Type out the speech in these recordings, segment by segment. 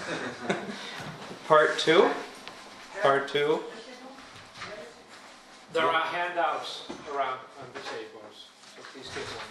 Part 2? Part 2? There are handouts around on the tables, so please take one.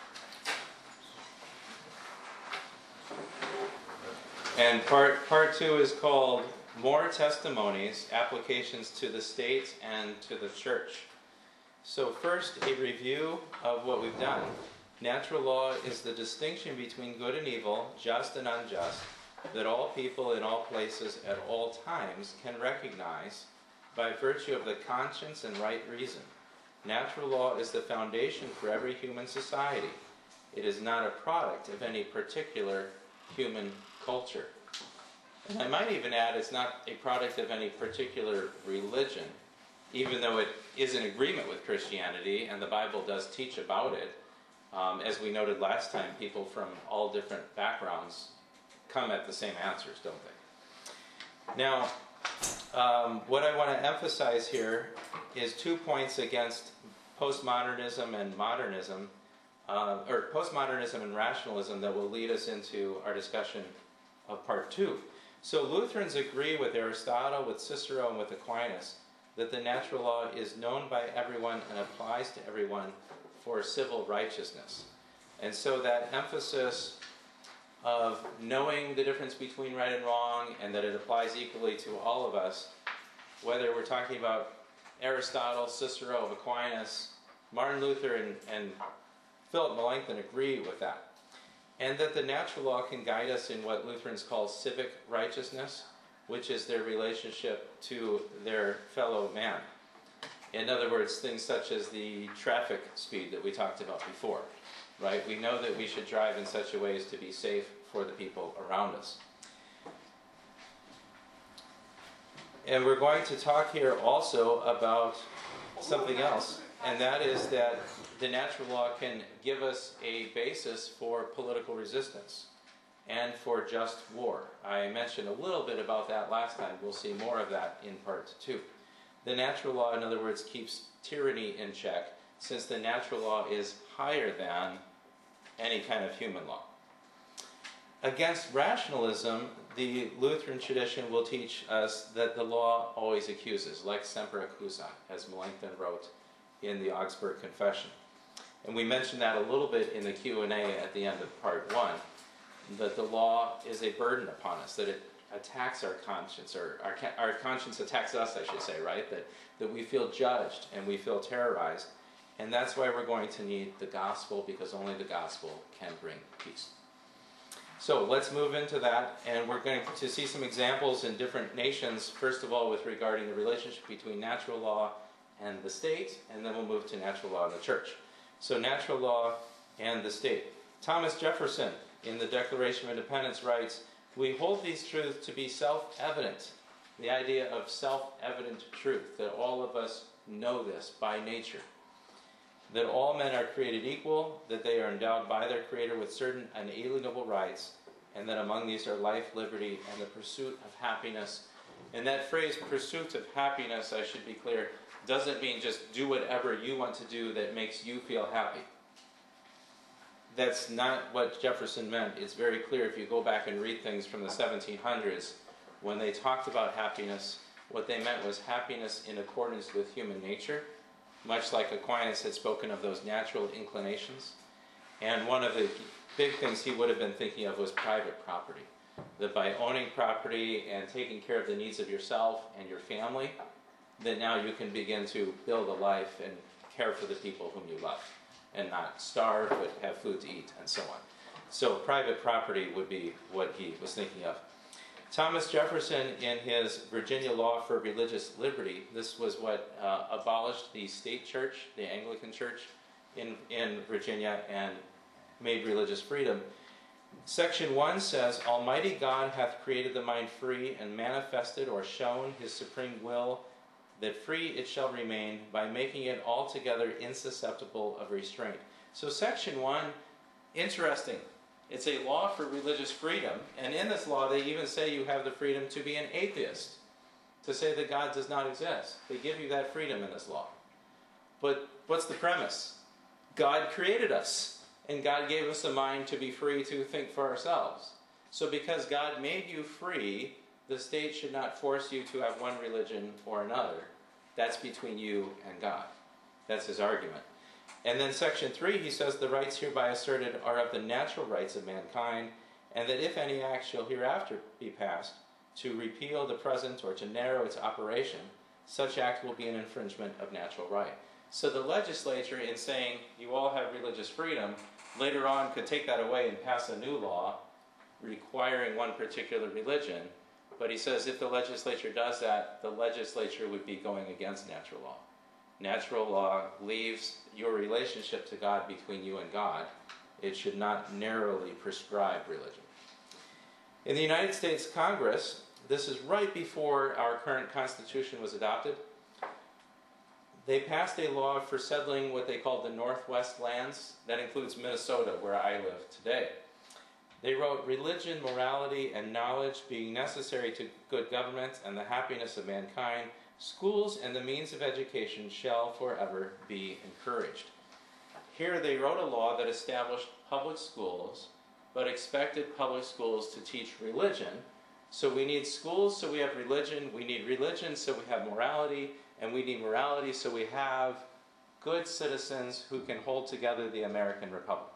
And part 2 is called More Testimonies, Applications to the State and to the Church. So first, a review of what we've done. Natural law is the distinction between good and evil, just and unjust, that all people in all places at all times can recognize by virtue of the conscience and right reason. Natural law is the foundation for every human society. It is not a product of any particular human culture. And I might even add, it's not a product of any particular religion, even though it is in agreement with Christianity, and the Bible does teach about it. As we noted last time, people from all different backgrounds come at the same answers, don't they? Now, what I want to emphasize here is 2 points against postmodernism and modernism, or postmodernism and rationalism, that will lead us into our discussion of part 2. So Lutherans agree with Aristotle, with Cicero, and with Aquinas that the natural law is known by everyone and applies to everyone for civil righteousness. And so that emphasis of knowing the difference between right and wrong, and that it applies equally to all of us, whether we're talking about Aristotle, Cicero, Aquinas, Martin Luther, and Philip Melanchthon agree with that. And that the natural law can guide us in what Lutherans call civic righteousness, which is their relationship to their fellow man. In other words, things such as the traffic speed that we talked about before, right? We know that we should drive in such a way as to be safe for the people around us. And we're going to talk here also about something else, and that is that the natural law can give us a basis for political resistance and for just war. I mentioned a little bit about that last time. We'll see more of that in part 2. The natural law, in other words, keeps tyranny in check, since the natural law is higher than any kind of human law. Against rationalism, the Lutheran tradition will teach us that the law always accuses, lex semper accusa, as Melanchthon wrote in the Augsburg Confession. And we mentioned that a little bit in the Q&A at the end of part 1, that the law is a burden upon us, that it attacks our conscience, or our conscience attacks us, I should say, right? That we feel judged and we feel terrorized. And that's why we're going to need the gospel, because only the gospel can bring peace. So let's move into that, and we're going to see some examples in different nations, first of all with regarding the relationship between natural law and the state, and then we'll move to natural law and the church. So natural law and the state. Thomas Jefferson, in the Declaration of Independence, writes, "We hold these truths to be self-evident," the idea of self-evident truth, that all of us know this by nature, that all men are created equal, that they are endowed by their Creator with certain unalienable rights, and that among these are life, liberty, and the pursuit of happiness. And that phrase, pursuit of happiness, I should be clear, doesn't mean just do whatever you want to do that makes you feel happy. That's not what Jefferson meant. It's very clear if you go back and read things from the 1700s. When they talked about happiness, what they meant was happiness in accordance with human nature, much like Aquinas had spoken of those natural inclinations. And one of the big things he would have been thinking of was private property. That by owning property and taking care of the needs of yourself and your family, that now you can begin to build a life and care for the people whom you love, and not starve, but have food to eat, and so on. So private property would be what he was thinking of. Thomas Jefferson, in his Virginia Law for Religious Liberty, this was what abolished the state church, the Anglican church in Virginia, and made religious freedom. Section 1 says, "Almighty God hath created the mind free, and manifested or shown his supreme will, that free it shall remain, by making it altogether insusceptible of restraint." So section 1, interesting. It's a law for religious freedom, and in this law they even say you have the freedom to be an atheist, to say that God does not exist. They give you that freedom in this law. But what's the premise? God created us, and God gave us a mind to be free to think for ourselves. So because God made you free, the state should not force you to have one religion or another. That's between you and God. That's his argument. And then section 3, he says, the rights hereby asserted are of the natural rights of mankind, and that if any act shall hereafter be passed to repeal the present or to narrow its operation, such act will be an infringement of natural right. So the legislature, in saying you all have religious freedom, later on could take that away and pass a new law requiring one particular religion. But he says if the legislature does that, the legislature would be going against natural law. Natural law leaves your relationship to God between you and God. It should not narrowly prescribe religion. In the United States Congress, this is right before our current Constitution was adopted, they passed a law for settling what they called the Northwest lands. That includes Minnesota, where I live today. They wrote, religion, morality, and knowledge being necessary to good government and the happiness of mankind, schools and the means of education shall forever be encouraged. Here they wrote a law that established public schools, but expected public schools to teach religion. So we need schools so we have religion, we need religion so we have morality, and we need morality so we have good citizens who can hold together the American Republic.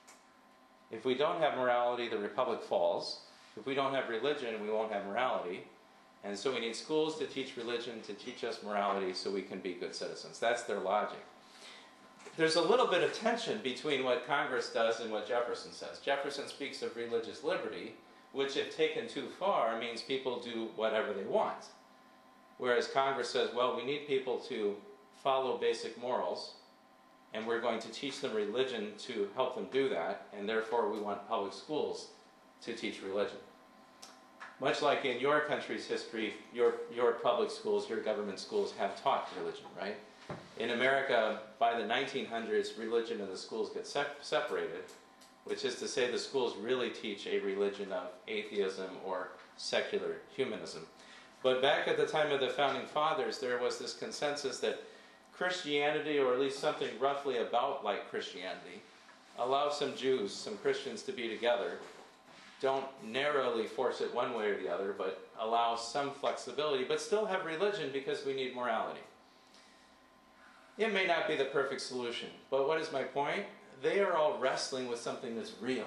If we don't have morality, the Republic falls. If we don't have religion, we won't have morality. And so we need schools to teach religion, to teach us morality so we can be good citizens. That's their logic. There's a little bit of tension between what Congress does and what Jefferson says. Jefferson speaks of religious liberty, which if taken too far means people do whatever they want. Whereas Congress says, well, we need people to follow basic morals, and we're going to teach them religion to help them do that, and therefore we want public schools to teach religion. Much like in your country's history, your public schools, your government schools have taught religion, right? In America, by the 1900s, religion and the schools get separated, which is to say the schools really teach a religion of atheism or secular humanism. But back at the time of the Founding Fathers, there was this consensus that Christianity, or at least something roughly about like Christianity, allows some Jews, some Christians to be together. Don't narrowly force it one way or the other, but allow some flexibility, but still have religion because we need morality. It may not be the perfect solution, but what is my point? They are all wrestling with something that's real.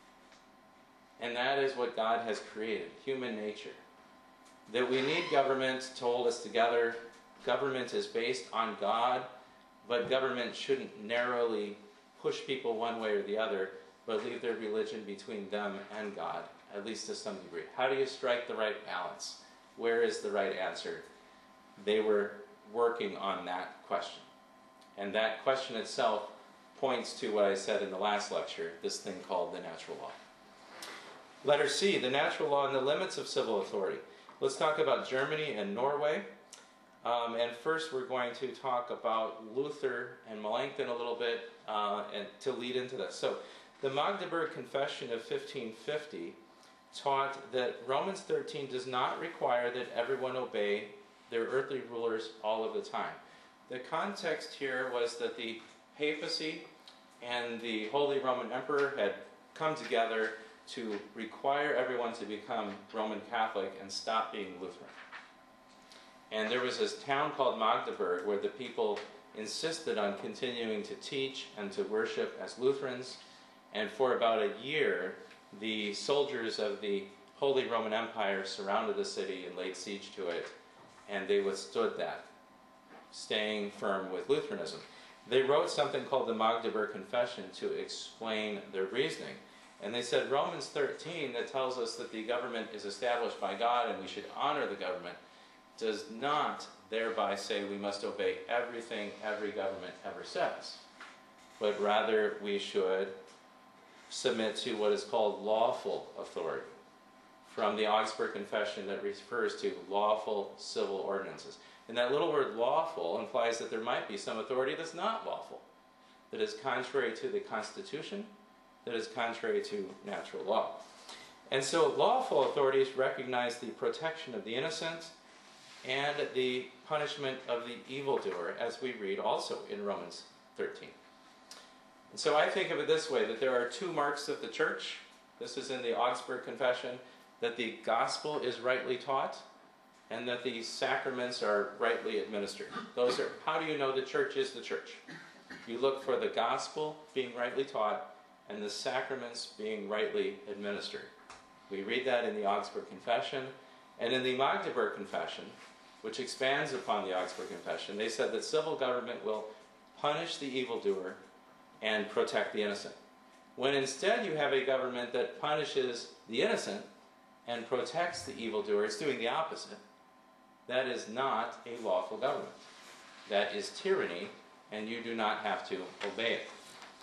And that is what God has created, human nature. That we need government to hold us together. Government is based on God, but government shouldn't narrowly push people one way or the other, but leave their religion between them and God, at least to some degree. How do you strike the right balance? Where is the right answer? They were working on that question. And that question itself points to what I said in the last lecture, this thing called the natural law. Letter C, the natural law and the limits of civil authority. Let's talk about Germany and Norway. And first we're going to talk about Luther and Melanchthon a little bit and to lead into this. So the Magdeburg Confession of 1550 taught that Romans 13 does not require that everyone obey their earthly rulers all of the time. The context here was that the papacy and the Holy Roman Emperor had come together to require everyone to become Roman Catholic and stop being Lutheran. And there was this town called Magdeburg where the people insisted on continuing to teach and to worship as Lutherans. And for about a year, the soldiers of the Holy Roman Empire surrounded the city and laid siege to it, and they withstood that, staying firm with Lutheranism. They wrote something called the Magdeburg Confession to explain their reasoning. And they said Romans 13, that tells us that the government is established by God and we should honor the government, does not thereby say we must obey everything every government ever says. But rather we should submit to what is called lawful authority, from the Augsburg Confession that refers to lawful civil ordinances. And that little word lawful implies that there might be some authority that's not lawful, that is contrary to the Constitution, that is contrary to natural law. And so lawful authorities recognize the protection of the innocent and the punishment of the evildoer, as we read also in Romans 13. And so I think of it this way, that there are two marks of the church. this is in the Augsburg Confession, that the gospel is rightly taught and that the sacraments are rightly administered. Those are, how do you know the church is the church? You look for the gospel being rightly taught and the sacraments being rightly administered. We read that in the Augsburg Confession. And in the Magdeburg Confession, which expands upon the Augsburg Confession, they said that civil government will punish the evildoer and protect the innocent. When instead you have a government that punishes the innocent and protects the evildoer, it's doing the opposite. That is not a lawful government. That is tyranny, and you do not have to obey it.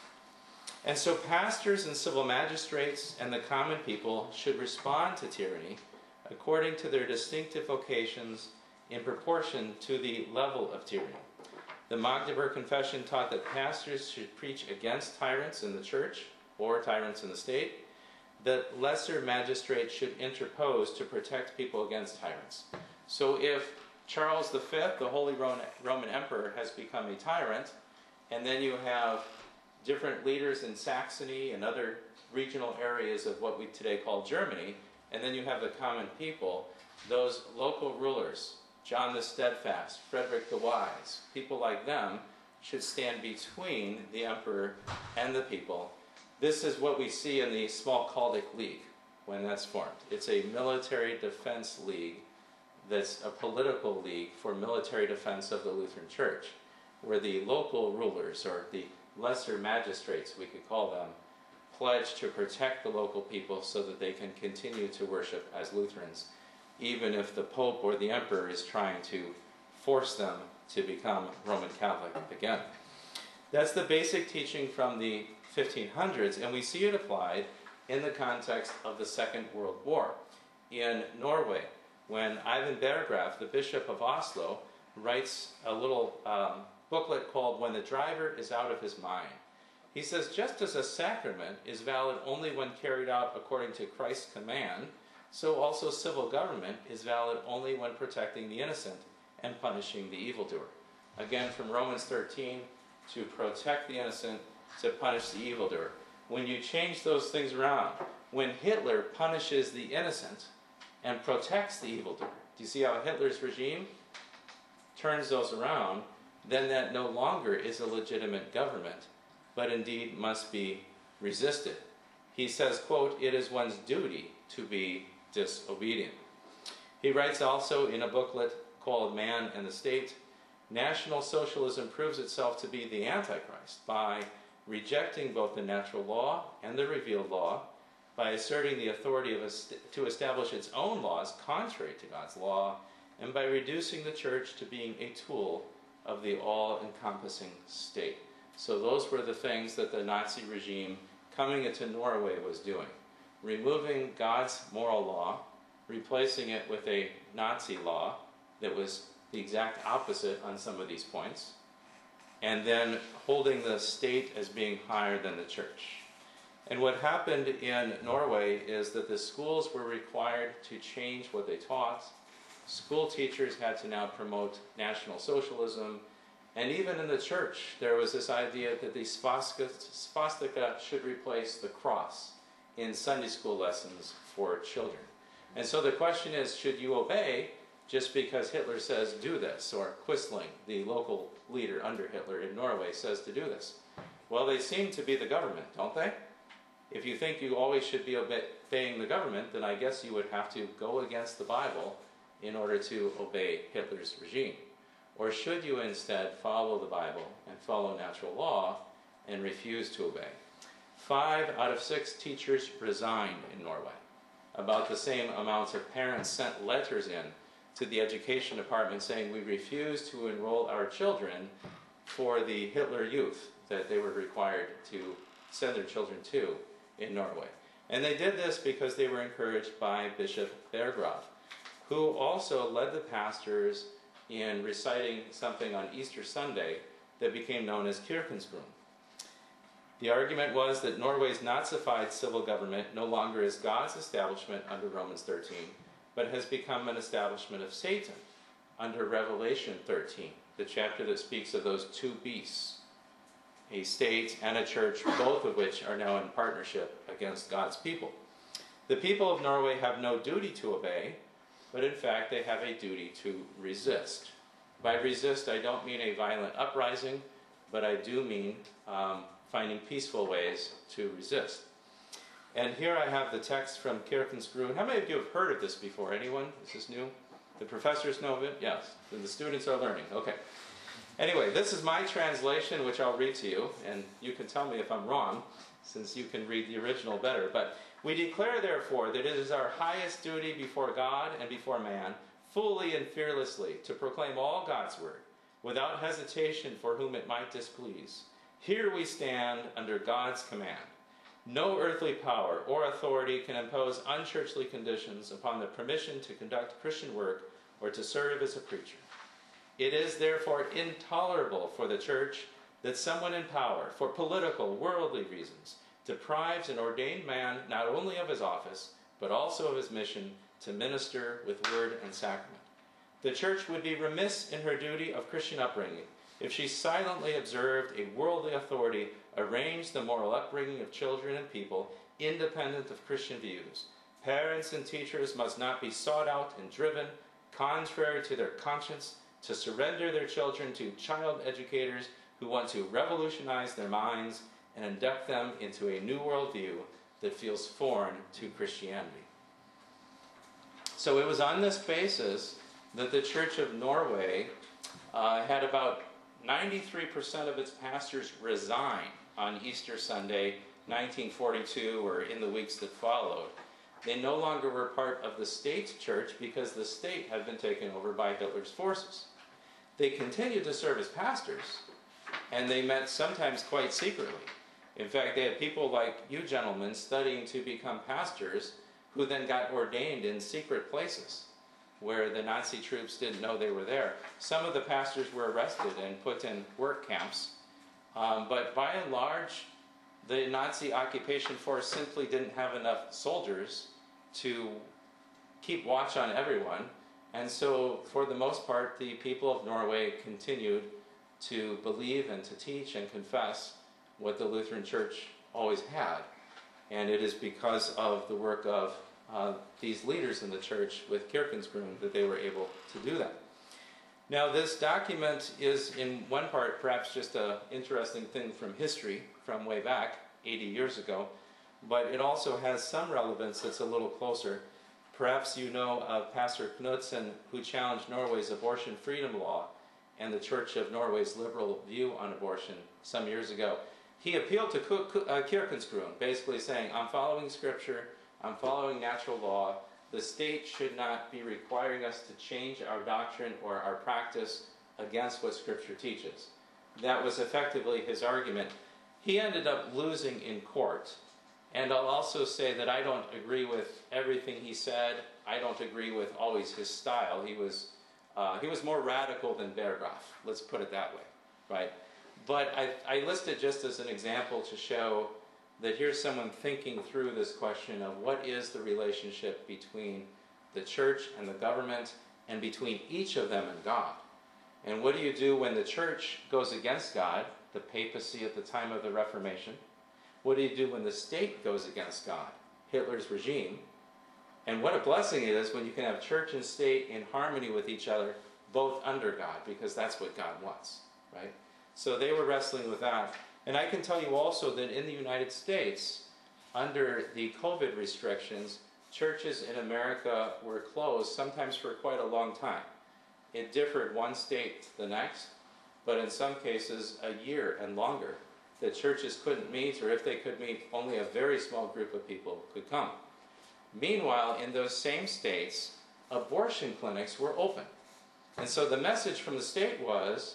And so pastors and civil magistrates and the common people should respond to tyranny according to their distinctive vocations in proportion to the level of tyranny. The Magdeburg Confession taught that pastors should preach against tyrants in the church or tyrants in the state, that lesser magistrates should interpose to protect people against tyrants. So if Charles V, the Holy Roman Emperor, has become a tyrant, and then you have different leaders in Saxony and other regional areas of what we today call Germany, and then you have the common people, those local rulers, John the Steadfast, Frederick the Wise, people like them should stand between the emperor and the people. This is what we see in the Smalkaldic League when that's formed. It's a military defense league that's a political league for military defense of the Lutheran Church, where the local rulers, or the lesser magistrates we could call them, pledge to protect the local people so that they can continue to worship as Lutherans, even if the Pope or the Emperor is trying to force them to become Roman Catholic again. That's the basic teaching from the 1500s, and we see it applied in the context of the Second World War. In Norway, when Ivan Berggrav, the Bishop of Oslo, writes a little booklet called When the Driver is Out of His Mind. He says, just as a sacrament is valid only when carried out according to Christ's command, so also civil government is valid only when protecting the innocent and punishing the evildoer. Again, from Romans 13, to protect the innocent, to punish the evildoer. When you change those things around, when Hitler punishes the innocent and protects the evildoer, do you see how Hitler's regime turns those around? Then that no longer is a legitimate government, but indeed must be resisted. He says, quote, it is one's duty to be disobedient. He writes also in a booklet called Man and the State, National Socialism proves itself to be the Antichrist by rejecting both the natural law and the revealed law, by asserting the authority to establish its own laws contrary to God's law, and by reducing the church to being a tool of the all-encompassing state. So those were the things that the Nazi regime coming into Norway was doing. Removing God's moral law, replacing it with a Nazi law that was the exact opposite on some of these points, and then holding the state as being higher than the church. And what happened in Norway is that the schools were required to change what they taught. School teachers had to now promote National Socialism, and even in the church there was this idea that the swastika should replace the cross in Sunday school lessons for children. And so the question is, should you obey just because Hitler says do this, or Quisling, the local leader under Hitler in Norway, says to do this? Well, they seem to be the government, don't they? If you think you always should be obeying the government, then I guess you would have to go against the Bible in order to obey Hitler's regime. Or should you instead follow the Bible and follow natural law and refuse to obey? 5 out of 6 teachers resigned in Norway. About the same amounts of parents sent letters in to the education department saying we refuse to enroll our children for the Hitler Youth that they were required to send their children to in Norway. And they did this because they were encouraged by Bishop Berggrav, who also led the pastors in reciting something on Easter Sunday that became known as Kirkensbrunn. The argument was that Norway's Nazified civil government no longer is God's establishment under Romans 13, but has become an establishment of Satan under Revelation 13, the chapter that speaks of those 2 beasts, a state and a church, both of which are now in partnership against God's people. The people of Norway have no duty to obey, but in fact they have a duty to resist. By resist, I don't mean a violent uprising, but I do mean finding peaceful ways to resist. And here I have the text from Kirkensgruen. How many of you have heard of this before? Anyone? Is this new? The professors know of it? Yes. The students are learning. Okay. Anyway, this is my translation, which I'll read to you, and you can tell me if I'm wrong, since you can read the original better. But we declare, therefore, that it is our highest duty before God and before man, fully and fearlessly, to proclaim all God's word, without hesitation for whom it might displease. Here we stand under God's command. No earthly power or authority can impose unchurchly conditions upon the permission to conduct Christian work or to serve as a preacher. It is therefore intolerable for the church that someone in power, for political, worldly reasons, deprives an ordained man not only of his office, but also of his mission to minister with word and sacrament. The church would be remiss in her duty of Christian upbringing if she silently observed a worldly authority arrange the moral upbringing of children and people independent of Christian views. Parents and teachers must not be sought out and driven, contrary to their conscience, to surrender their children to child educators who want to revolutionize their minds and induct them into a new worldview that feels foreign to Christianity. So it was on this basis that the Church of Norway had about 93% of its pastors resign on Easter Sunday, 1942, or in the weeks that followed. They no longer were part of the state church because the state had been taken over by Hitler's forces. They continued to serve as pastors, and they met sometimes quite secretly. In fact, they had people like you gentlemen studying to become pastors who then got ordained in secret places where the Nazi troops didn't know they were there. Some of the pastors were arrested and put in work camps, but by and large, the Nazi occupation force simply didn't have enough soldiers to keep watch on everyone, and so for the most part, the people of Norway continued to believe and to teach and confess what the Lutheran Church always had. And it is because of the work of these leaders in the church with Kirkensgruen that they were able to do that. Now, this document is in one part perhaps just an interesting thing from history from way back 80 years ago, but it also has some relevance that's a little closer. Perhaps you know of Pastor Knudsen, who challenged Norway's abortion freedom law and the Church of Norway's liberal view on abortion some years ago. He appealed to Kirkensgruen, basically saying, I'm following Scripture, I'm following natural law. The state should not be requiring us to change our doctrine or our practice against what Scripture teaches. That was effectively his argument. He ended up losing in court. And I'll also say that I don't agree with everything he said. I don't agree with always his style. He was more radical than Berggraf, let's put it that way, right? But I list it just as an example to show that here's someone thinking through this question of what is the relationship between the church and the government and between each of them and God. And what do you do when the church goes against God, the papacy at the time of the Reformation? What do you do when the state goes against God, Hitler's regime? And what a blessing it is when you can have church and state in harmony with each other, both under God, because that's what God wants, right? So they were wrestling with that. And I can tell you also that in the United States, under the COVID restrictions, churches in America were closed, sometimes for quite a long time. It differed one state to the next, but in some cases a year and longer. The churches couldn't meet, or if they could meet, only a very small group of people could come. Meanwhile, in those same states, abortion clinics were open. And so the message from the state was,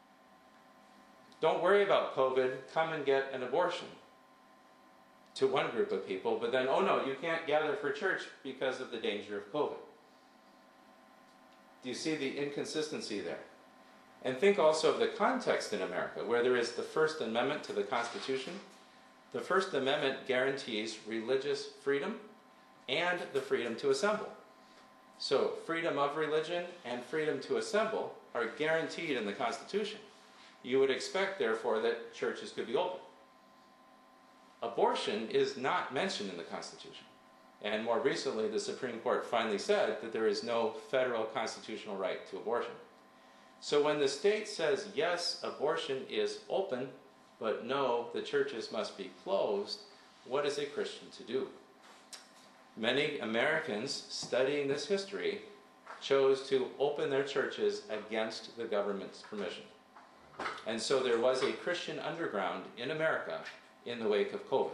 don't worry about COVID, come and get an abortion, to one group of people, but then, oh no, you can't gather for church because of the danger of COVID. Do you see the inconsistency there? And think also of the context in America, where there is the First Amendment to the Constitution. The First Amendment guarantees religious freedom and the freedom to assemble. So freedom of religion and freedom to assemble are guaranteed in the Constitution. You would expect, therefore, that churches could be open. Abortion is not mentioned in the Constitution. And more recently, the Supreme Court finally said that there is no federal constitutional right to abortion. So when the state says, yes, abortion is open, but no, the churches must be closed, what is a Christian to do? Many Americans studying this history chose to open their churches against the government's permission. And so there was a Christian underground in America in the wake of COVID.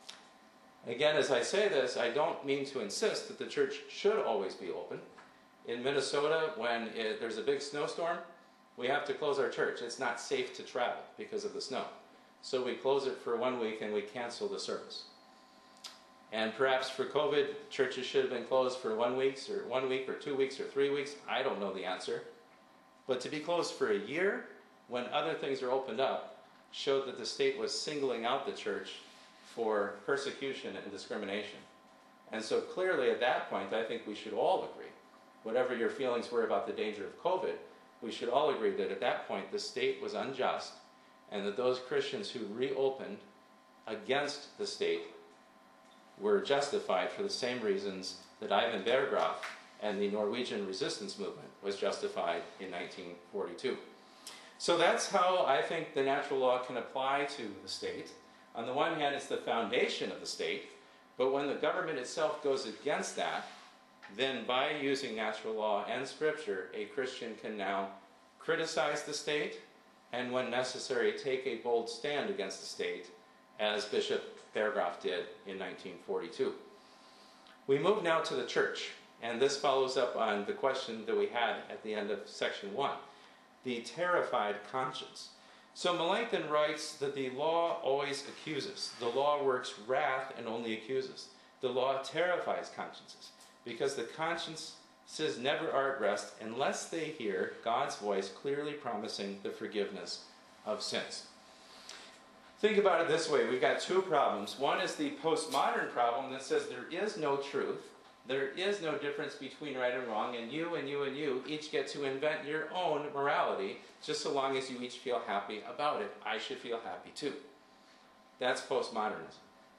Again, as I say this, I don't mean to insist that the church should always be open. In Minnesota, when there's a big snowstorm, we have to close our church. It's not safe to travel because of the snow. So we close it for 1 week and we cancel the service. And perhaps for COVID, churches should have been closed for 1 week or 2 weeks or 3 weeks. I don't know the answer. But to be closed for a year, when other things are opened up, showed that the state was singling out the church for persecution and discrimination. And so clearly at that point, I think we should all agree, whatever your feelings were about the danger of COVID, we should all agree that at that point the state was unjust, and that those Christians who reopened against the state were justified for the same reasons that Ivan Berggrav and the Norwegian resistance movement was justified in 1942. So that's how I think the natural law can apply to the state. On the one hand, it's the foundation of the state, but when the government itself goes against that, then by using natural law and scripture, a Christian can now criticize the state, and when necessary, take a bold stand against the state, as Bishop Berggrav did in 1942. We move now to the church, and this follows up on the question that we had at the end of section 1, the terrified conscience. So Melanchthon writes that the law always accuses. The law works wrath and only accuses. The law terrifies consciences, because the consciences never are at rest unless they hear God's voice clearly promising the forgiveness of sins. Think about it this way. We've got two problems. One is the postmodern problem that says there is no truth. There is no difference between right and wrong, and you and you and you each get to invent your own morality, just so long as you each feel happy about it. I should feel happy too. That's postmodernism.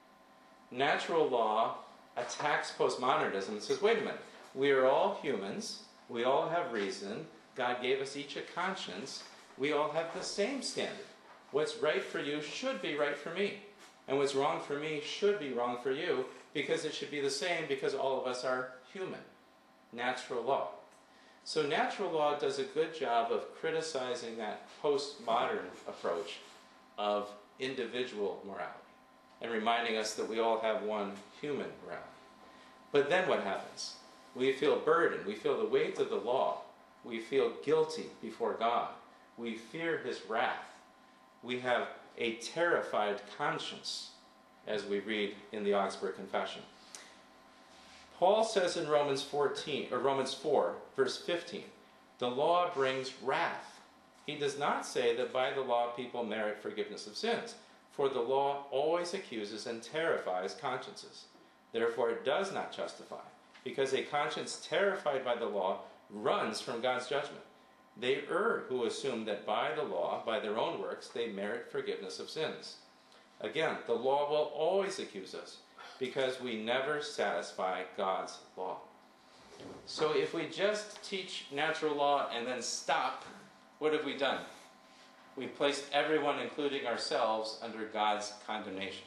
Natural law attacks postmodernism and says, wait a minute, we are all humans, we all have reason, God gave us each a conscience, we all have the same standard. What's right for you should be right for me, and what's wrong for me should be wrong for you, because it should be the same, because all of us are human. Natural law. So natural law does a good job of criticizing that postmodern approach of individual morality and reminding us that we all have one human morality. But then what happens? We feel burdened. We feel the weight of the law. We feel guilty before God. We fear his wrath. We have a terrified conscience, as we read in the Augsburg Confession. Paul says in Romans 4, verse 15, the law brings wrath. He does not say that by the law people merit forgiveness of sins, for the law always accuses and terrifies consciences. Therefore it does not justify, because a conscience terrified by the law runs from God's judgment. They err who assume that by the law, by their own works, they merit forgiveness of sins. Again, the law will always accuse us, because we never satisfy God's law. So if we just teach natural law and then stop, what have we done? We've placed everyone, including ourselves, under God's condemnation.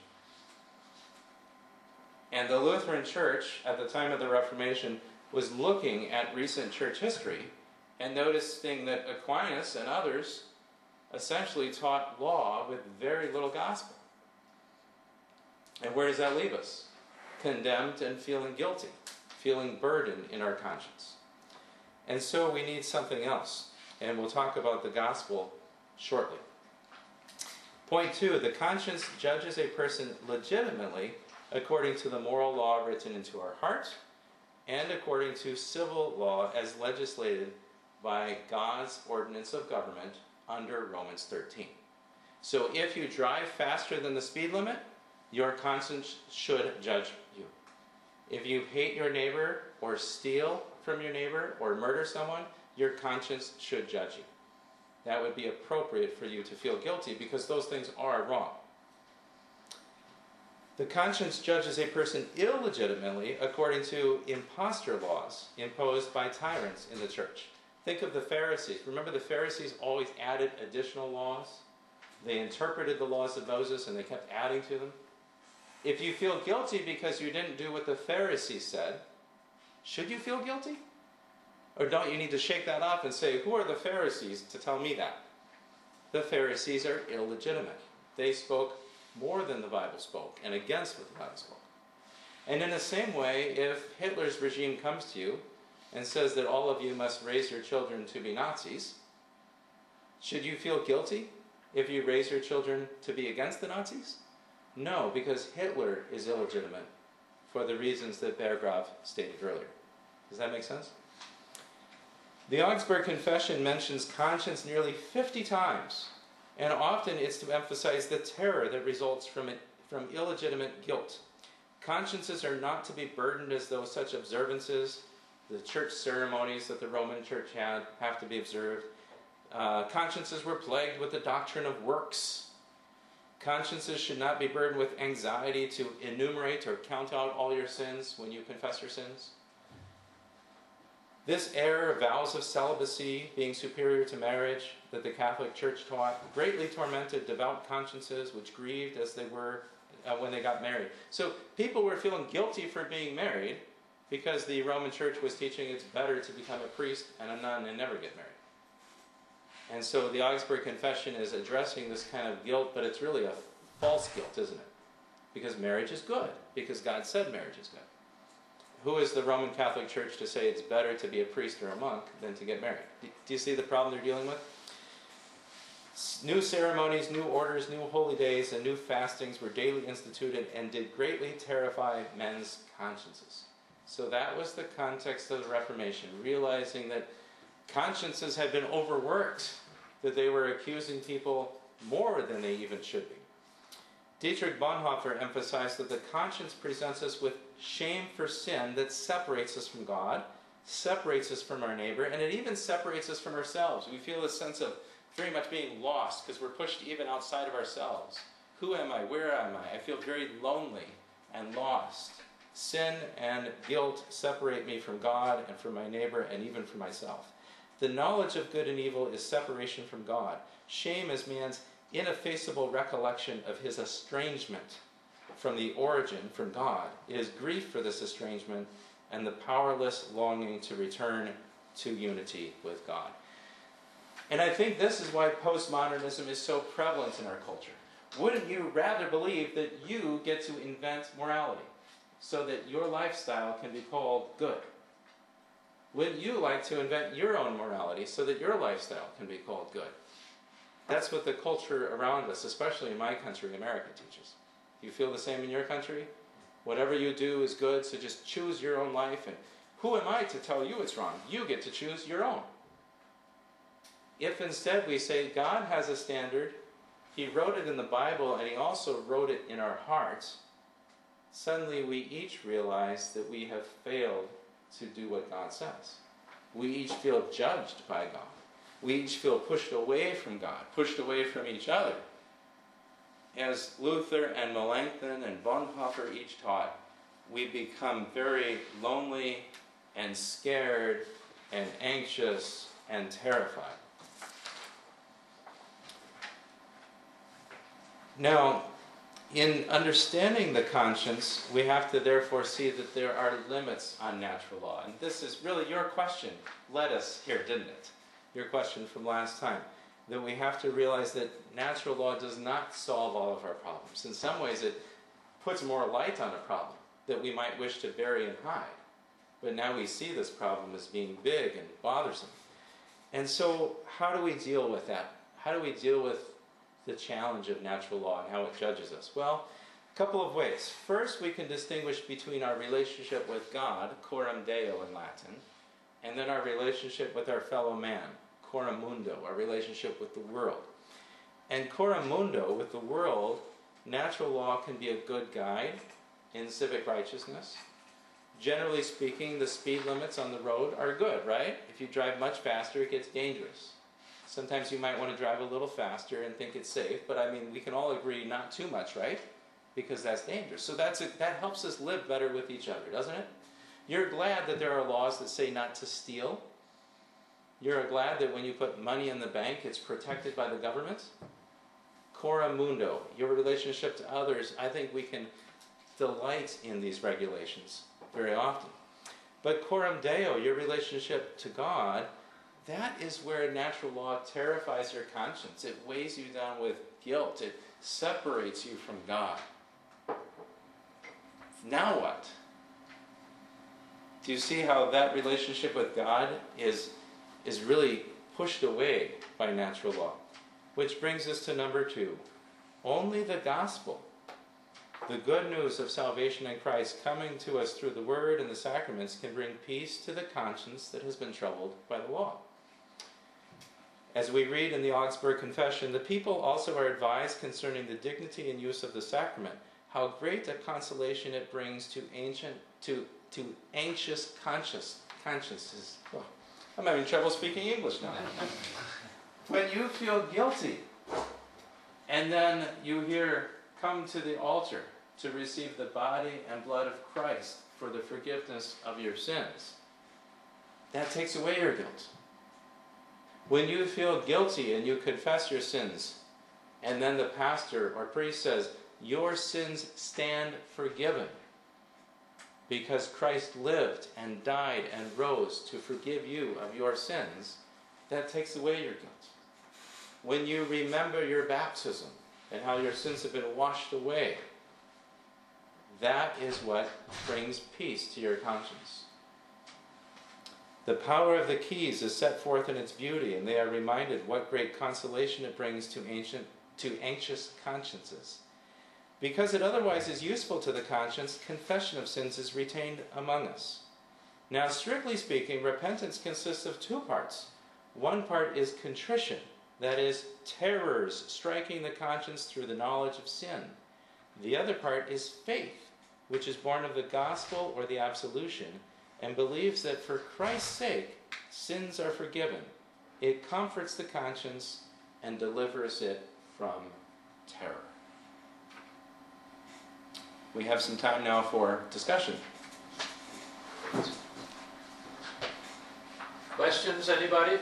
And the Lutheran Church, at the time of the Reformation, was looking at recent church history and noticing that Aquinas and others essentially taught law with very little gospel. And where does that leave us? Condemned and feeling guilty, feeling burdened in our conscience. And so we need something else. And we'll talk about the gospel shortly. Point 2, the conscience judges a person legitimately according to the moral law written into our heart and according to civil law as legislated by God's ordinance of government under Romans 13. So if you drive faster than the speed limit, your conscience should judge you. If you hate your neighbor or steal from your neighbor or murder someone, your conscience should judge you. That would be appropriate for you to feel guilty, because those things are wrong. The conscience judges a person illegitimately according to impostor laws imposed by tyrants in the church. Think of the Pharisees. Remember, the Pharisees always added additional laws? They interpreted the laws of Moses and they kept adding to them. If you feel guilty because you didn't do what the Pharisees said, should you feel guilty? Or don't you need to shake that off and say, who are the Pharisees to tell me that? The Pharisees are illegitimate. They spoke more than the Bible spoke and against what the Bible spoke. And in the same way, if Hitler's regime comes to you and says that all of you must raise your children to be Nazis, should you feel guilty if you raise your children to be against the Nazis? No, because Hitler is illegitimate for the reasons that Berggraf stated earlier. Does that make sense? The Augsburg Confession mentions conscience nearly 50 times, and often it's to emphasize the terror that results from illegitimate guilt. Consciences are not to be burdened as though such observances, the church ceremonies that the Roman Church had, have to be observed. Consciences were plagued with the doctrine of works. Consciences should not be burdened with anxiety to enumerate or count out all your sins when you confess your sins. This error of vows of celibacy being superior to marriage that the Catholic Church taught greatly tormented devout consciences which grieved as they were when they got married. So people were feeling guilty for being married because the Roman Church was teaching it's better to become a priest and a nun and never get married. And so the Augsburg Confession is addressing this kind of guilt, but it's really a false guilt, isn't it? Because marriage is good, because God said marriage is good. Who is the Roman Catholic Church to say it's better to be a priest or a monk than to get married? Do you see the problem they're dealing with? New ceremonies, new orders, new holy days, and new fastings were daily instituted and did greatly terrify men's consciences. So that was the context of the Reformation, realizing that consciences had been overworked, that they were accusing people more than they even should be. Dietrich Bonhoeffer emphasized that the conscience presents us with shame for sin that separates us from God, separates us from our neighbor, and it even separates us from ourselves. We feel a sense of very much being lost because we're pushed even outside of ourselves. Who am I? Where am I? I feel very lonely and lost. Sin and guilt separate me from God and from my neighbor and even from myself. The knowledge of good and evil is separation from God. Shame is man's ineffaceable recollection of his estrangement from the origin, from God. It is grief for this estrangement and the powerless longing to return to unity with God. And I think this is why postmodernism is so prevalent in our culture. Wouldn't you rather believe that you get to invent morality so that your lifestyle can be called good? Wouldn't you like to invent your own morality so that your lifestyle can be called good? That's what the culture around us, especially in my country, America, teaches. Do you feel the same in your country? Whatever you do is good, so just choose your own life. And who am I to tell you it's wrong? You get to choose your own. If instead we say God has a standard, He wrote it in the Bible, and He also wrote it in our hearts, suddenly we each realize that we have failed to do what God says. We each feel judged by God. We each feel pushed away from God, pushed away from each other. As Luther and Melanchthon and Bonhoeffer each taught, we become very lonely and scared and anxious and terrified. Now, in understanding the conscience, we have to therefore see that there are limits on natural law. And this is really your question led us here, didn't it? Your question from last time. That we have to realize that natural law does not solve all of our problems. In some ways, it puts more light on a problem that we might wish to bury and hide. But now we see this problem as being big and bothersome. And so, how do we deal with that? How do we deal with the challenge of natural law and how it judges us? Well, a couple of ways. First, we can distinguish between our relationship with God, coram Deo in Latin, and then our relationship with our fellow man, coram mundo, our relationship with the world. And coram mundo, with the world, natural law can be a good guide in civic righteousness. Generally speaking, the speed limits on the road are good, right? If you drive much faster, it gets dangerous. Sometimes you might want to drive a little faster and think it's safe, but I mean, we can all agree not too much, right? because that's dangerous. So that helps us live better with each other, doesn't it? You're glad that there are laws that say not to steal. You're glad that when you put money in the bank, it's protected by the government. Coram mundo, your relationship to others, I think we can delight in these regulations very often. But coram deo, your relationship to God, that is where natural law terrifies your conscience. It weighs you down with guilt. It separates you from God. Now what? Do you see how that relationship with God is really pushed away by natural law? Which brings us to number 2. Only the gospel, the good news of salvation in Christ coming to us through the word and the sacraments, can bring peace to the conscience that has been troubled by the law. As we read in the Augsburg Confession, the people also are advised concerning the dignity and use of the sacrament, how great a consolation it brings to anxious consciences. Oh, I'm having trouble speaking English now. When you feel guilty, and then you hear, come to the altar to receive the body and blood of Christ for the forgiveness of your sins, that takes away your guilt. When you feel guilty and you confess your sins, and then the pastor or priest says, your sins stand forgiven, because Christ lived and died and rose to forgive you of your sins, that takes away your guilt. When you remember your baptism and how your sins have been washed away, that is what brings peace to your conscience. The power of the keys is set forth in its beauty, and they are reminded what great consolation it brings to anxious consciences. Because it otherwise is useful to the conscience, confession of sins is retained among us. Now, strictly speaking, repentance consists of 2 parts. One part is contrition, that is, terrors striking the conscience through the knowledge of sin. The other part is faith, which is born of the gospel or the absolution, and believes that for Christ's sake, sins are forgiven. It comforts the conscience and delivers it from terror. We have some time now for discussion. Questions, anybody?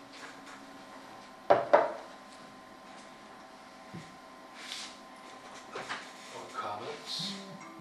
Or comments?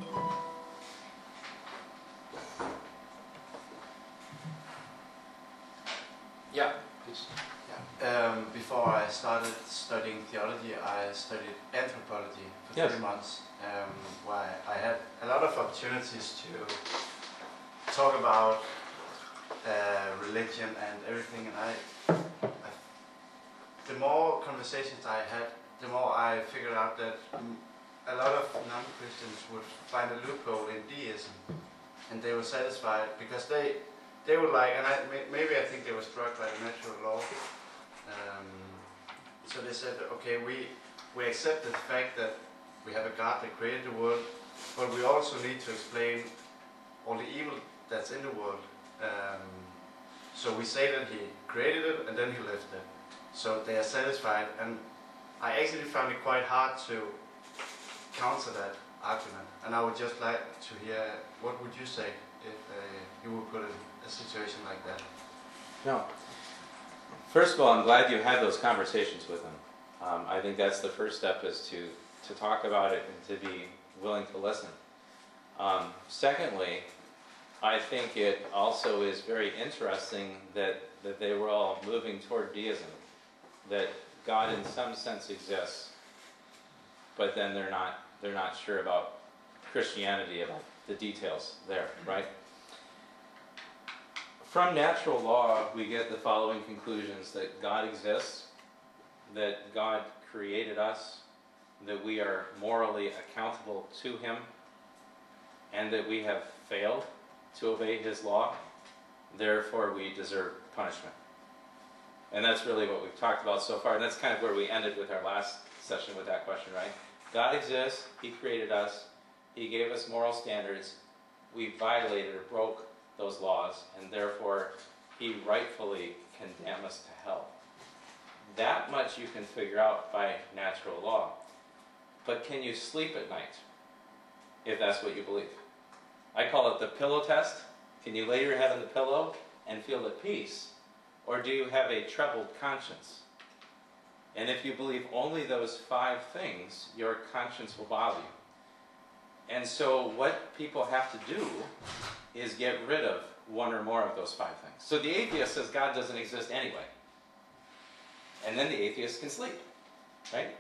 Yeah, please. Before I started studying theology, I studied anthropology for 3 months, where I had a lot of opportunities to talk about religion and everything. And the more conversations I had, the more I figured out that a lot of non-Christians would find a loophole in deism, and they were satisfied because they would like, and maybe I think they were struck by the natural law. So they said, okay, we accept the fact that we have a God that created the world, but we also need to explain all the evil that's in the world. So we say that He created it and then He left it. So they are satisfied, and I actually found it quite hard to counter that argument. And I would just like to hear, what would you say if you were put in a situation like that? No. First of all, I'm glad you had those conversations with them. I think that's the first step, is to talk about it and to be willing to listen. Secondly, I think it also is very interesting that they were all moving toward deism, that God in some sense exists, but then they're not sure about Christianity, about the details there, right? From natural law, we get the following conclusions: that God exists, that God created us, that we are morally accountable to Him, and that we have failed to obey His law, therefore we deserve punishment. And that's really what we've talked about so far, and that's kind of where we ended with our last session with that question, right? God exists, He created us, He gave us moral standards, we violated or broke those laws, and therefore He rightfully condemns us to hell. That much you can figure out by natural law. But can you sleep at night if that's what you believe. I call it the pillow test. Can you lay your head on the pillow and feel at peace? Or do you have a troubled conscience? And if you believe only those 5 things, your conscience will bother you. And so what people have to do is get rid of one or more of those 5 things. So the atheist says God doesn't exist anyway. And then the atheist can sleep, right?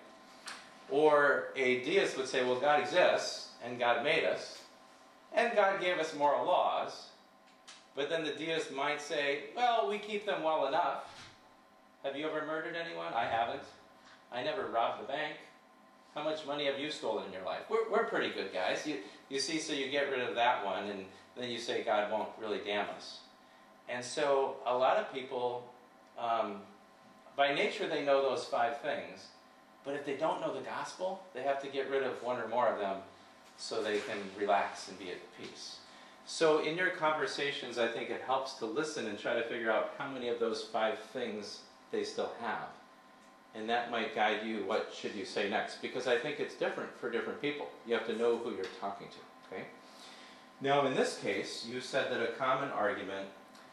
Or a deist would say, well, God exists, and God made us, and God gave us moral laws. But then the deist might say, well, we keep them well enough. Have you ever murdered anyone? I haven't. I never robbed the bank. How much money have you stolen in your life? We're pretty good guys. You see, so you get rid of that one, and then you say God won't really damn us. And so a lot of people, by nature, they know those 5 things. But if they don't know the gospel, they have to get rid of one or more of them so they can relax and be at peace. So in your conversations, I think it helps to listen and try to figure out how many of those 5 things they still have. And that might guide you, what should you say next? Because I think it's different for different people. You have to know who you're talking to, okay? Now in this case, you said that a common argument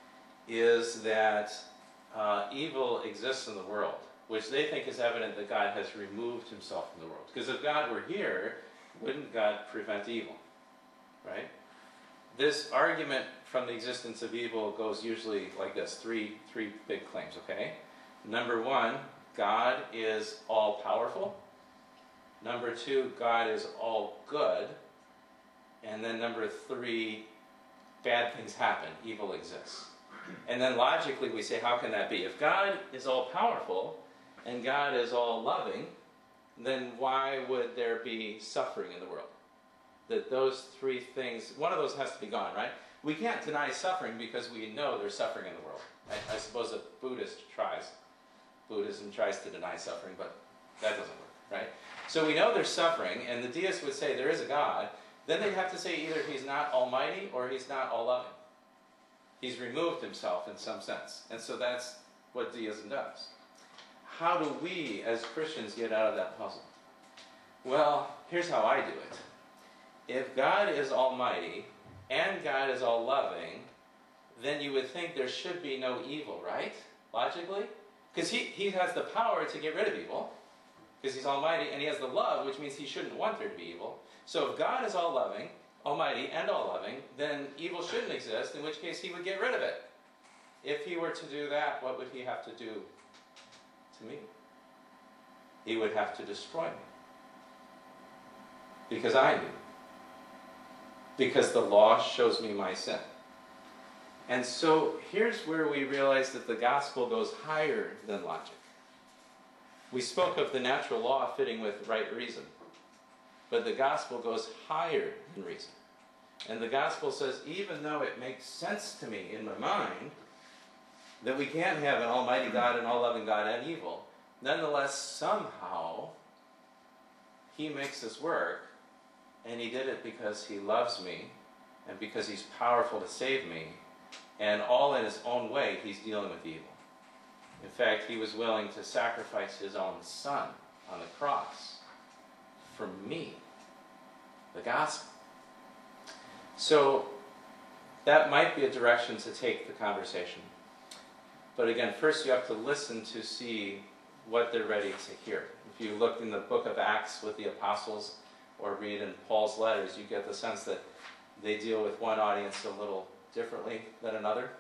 is that evil exists in the world, which they think is evident that God has removed himself from the world. Because if God were here, wouldn't God prevent evil, right? This argument from the existence of evil goes usually like this, three big claims, okay? Number 1, God is all-powerful. Number 2, God is all good. And then number 3, bad things happen, evil exists. And then logically we say, how can that be? If God is all-powerful and God is all-loving, then why would there be suffering in the world? That those 3 things, one of those has to be gone, right? We can't deny suffering because we know there's suffering in the world. I suppose a Buddhist tries. Buddhism tries to deny suffering, but that doesn't work, right? So we know there's suffering, and the deist would say there is a God. Then they'd have to say either he's not almighty or he's not all-loving. He's removed himself in some sense. And so that's what deism does. How do we, as Christians, get out of that puzzle? Well, here's how I do it. If God is almighty and God is all-loving, then you would think there should be no evil, right? Logically? Because he has the power to get rid of evil, because he's almighty, and he has the love, which means he shouldn't want there to be evil. So if God is all-loving, almighty, and all-loving, then evil shouldn't exist, in which case he would get rid of it. If he were to do that, what would he have to do to me? He would have to destroy me. Because I do. Because the law shows me my sin. And so here's where we realize that the gospel goes higher than logic. We spoke of the natural law fitting with right reason. But the gospel goes higher than reason. And the gospel says, even though it makes sense to me in my mind that we can't have an almighty God, an all-loving God, and evil, nonetheless, somehow, he makes this work, and he did it because he loves me, and because he's powerful to save me, and all in his own way, he's dealing with evil. In fact, he was willing to sacrifice his own son on the cross for me, the gospel. So that might be a direction to take the conversation. But again, first you have to listen to see what they're ready to hear. If you look in the book of Acts with the apostles or read in Paul's letters, you get the sense that they deal with one audience a little differently than another.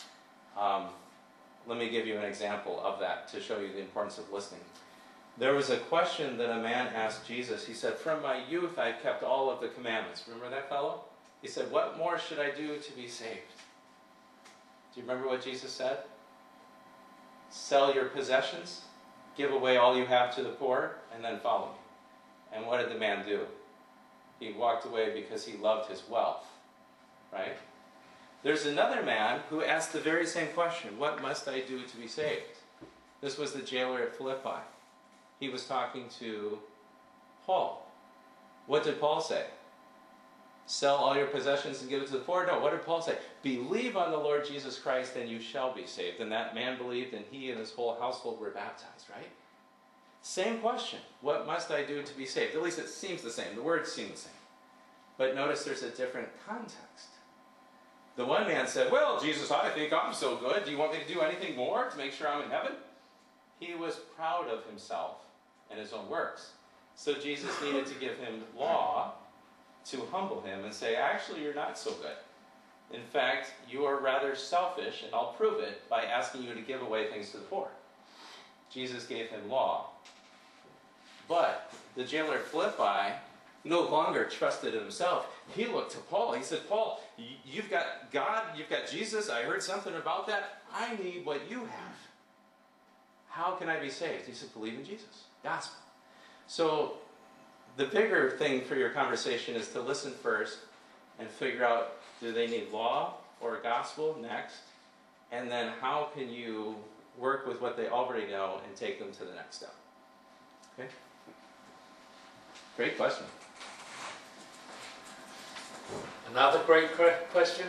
Let me give you an example of that to show you the importance of listening. There was a question that a man asked Jesus. He said, from my youth I've kept all of the commandments. Remember that fellow? He said, what more should I do to be saved? Do you remember what Jesus said? Sell your possessions, give away all you have to the poor, and then follow me. And what did the man do? He walked away because he loved his wealth, right? There's another man who asked the very same question, what must I do to be saved? This was the jailer at Philippi. He was talking to Paul. What did Paul say? Sell all your possessions and give it to the poor? No, what did Paul say? Believe on the Lord Jesus Christ and you shall be saved. And that man believed and he and his whole household were baptized, right? Same question. What must I do to be saved? At least it seems the same. The words seem the same. But notice there's a different context. The one man said, well, Jesus, I think I'm so good. Do you want me to do anything more to make sure I'm in heaven? He was proud of himself and his own works. So Jesus needed to give him law to humble him and say, actually, you're not so good. In fact, you are rather selfish, and I'll prove it by asking you to give away things to the poor. Jesus gave him law. But the jailer Philippi no longer trusted in himself. He looked to Paul. He said, Paul, you've got God, you've got Jesus. I heard something about that. I need what you have. How can I be saved? He said, believe in Jesus. Gospel. So the bigger thing for your conversation is to listen first and figure out, do they need law or gospel next? And then how can you work with what they already know and take them to the next step? Okay? Great question. Another great question?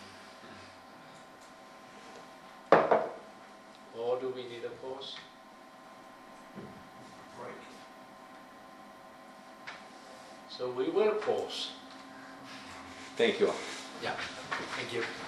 Or do we need a pause? Break. So we will pause. Thank you all. Yeah, thank you.